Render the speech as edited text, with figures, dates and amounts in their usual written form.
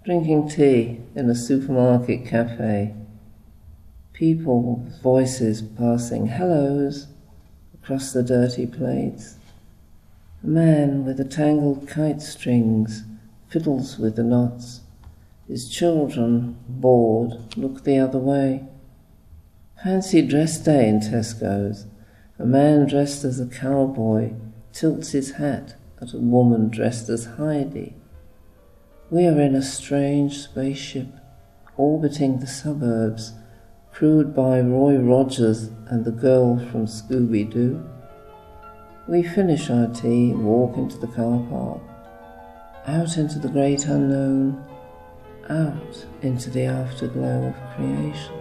Drinking tea in a supermarket cafe. People, voices passing, hellos, across the dirty plates. A man with the tangled kite strings fiddles with the knots. His children, bored, look the other way. Fancy dress day in Tesco's. A man dressed as a cowboy tilts his hat at a woman dressed as Heidi. We are in a strange spaceship orbiting the suburbs, crewed by Roy Rogers and the girl from Scooby-Doo. We finish our tea, walk into the car park, out into the great unknown, out into the afterglow of creation.